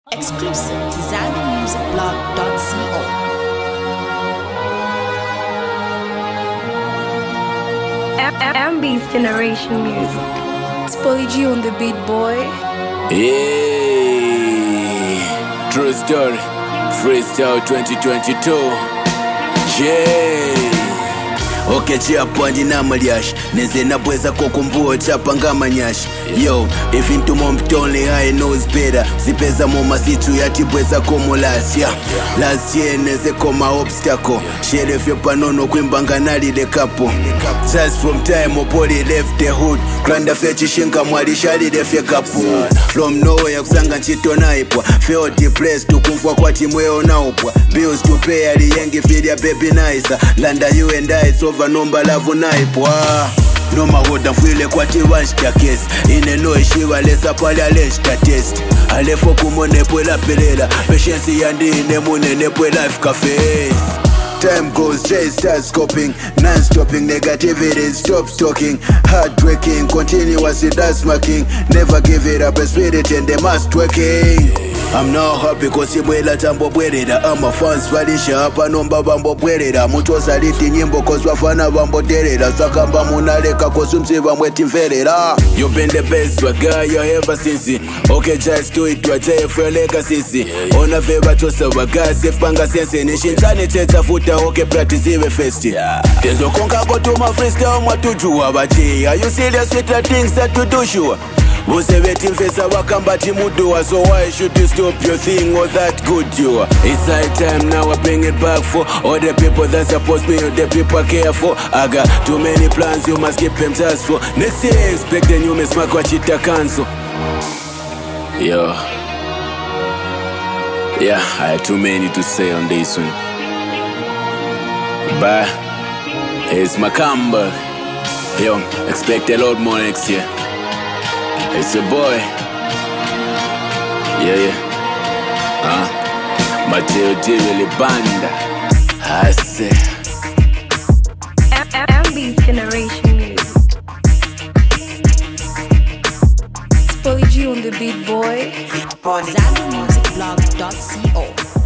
Exclusive ZambianMusicBlog.co. MB's Generation Music. It's Polly G on the beat, boy. Hey, true story, freestyle 2022. Yeah. Okay, chiapa ndina malyash neze nabweza kokumbuo chapa nga manyash. Yo, if into momtone I knows better. Zipeza moma situ yatibweza komo last year. Last year neze koma obstacle. Sheriff yopanono kwimbanga nali de kapo. Just from time opoli left the hood. Granda fechi shinka mwali shali de fye kapo. From nowhere kusanga nchito naipwa. Feel depressed tukumfwa kwa timweo naupwa. Bills to pay aliyengi filia baby nice. Landa you and I it's over number love naipwa. No mahoda mfwile kwa tiwanshta case. Ine no ishiwa lesa pali aleshta test. Alefo kumone pwela pelela. Patience yandi ine munene pwe life cafe. Time goes, Jay starts scoping. Non-stopping negativity, stop stalking. Hard-working, continuously that's marking. Never give it up, a spirit and they must working. I'm now happy cause imwela tambo bwerera. Ama fans valisha hapa nomba bambo bwerera. Mutu saliti nyimbo cause wafana bambo derera. Sakamba munaleka cause umsiva mweti mferera. You've been the best guy you ever since. Okay, just do it, wajaye for legacy. Ona favor tosa waga, safe panga sense. Nishinjane teta futa, okay, practice iwe festi. Tezo konka go to my freestyle mwatujua bachi. Are you serious with the things that you do sure? Museveti mfesa wakambati mudua. So why should you stop your thing or that good you are? It's high time now I bring it back for all the people that support me, all the people I care for. I got too many plans, you must keep them just for. Next year expect the new miss Makwachita cancel. Yo. Yeah, I had too many to say on this one. But it's my comeback. Yo, expect a lot more next year. It's a boy. Yeah. Mateo Jivili Banda. I say. MB's Generation Music. It's Polly G on the beat, boy. ZambianMusicBlog.co.